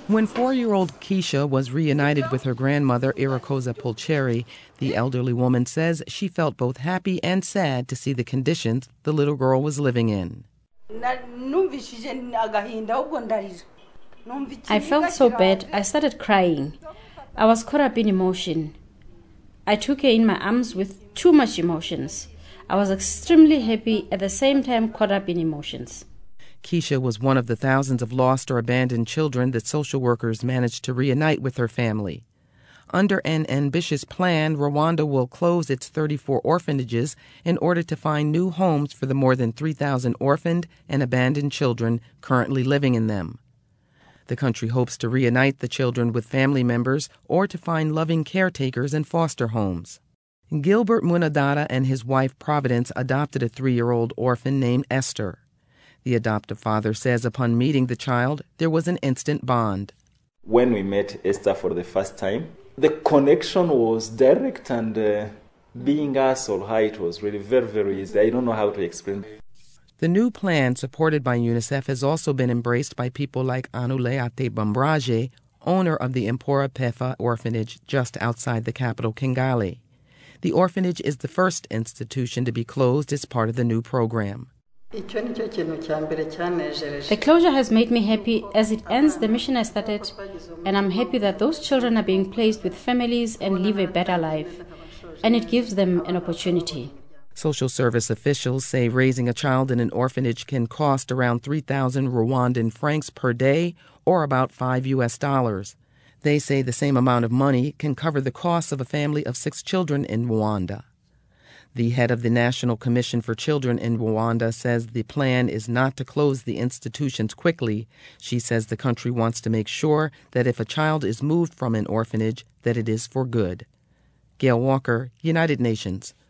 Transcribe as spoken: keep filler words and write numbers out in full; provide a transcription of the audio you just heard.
When four-year-old Keisha was reunited with her grandmother, Irakosa Pulcheri, the elderly woman says she felt both happy and sad to see the conditions the little girl was living in. I felt so bad, I started crying. I was caught up in emotion. I took her in my arms with too much emotions. I was extremely happy, at the same time caught up in emotions. Keisha was one of the thousands of lost or abandoned children that social workers managed to reunite with her family. Under an ambitious plan, Rwanda will close its thirty-four orphanages in order to find new homes for the more than three thousand orphaned and abandoned children currently living in them. The country hopes to reunite the children with family members or to find loving caretakers in foster homes. Gilbert Munadata and his wife Providence adopted a three-year-old orphan named Esther. The adoptive father says upon meeting the child, there was an instant bond. When we met Esther for the first time, the connection was direct, and uh, being us or her, it was really very, very easy. I don't know how to explain. The new plan, supported by UNICEF, has also been embraced by people like Anuleate Bambraje, owner of the Impora Pefa orphanage just outside the capital, Kigali. The orphanage is the first institution to be closed as part of the new program. The closure has made me happy as it ends the mission I started, and I'm happy that those children are being placed with families and live a better life, and it gives them an opportunity. Social service officials say raising a child in an orphanage can cost around three thousand Rwandan francs per day, or about five U S dollars. They say the same amount of money can cover the costs of a family of six children in Rwanda. The head of the National Commission for Children in Rwanda says the plan is not to close the institutions quickly. She says the country wants to make sure that if a child is moved from an orphanage, that it is for good. Gail Walker, United Nations.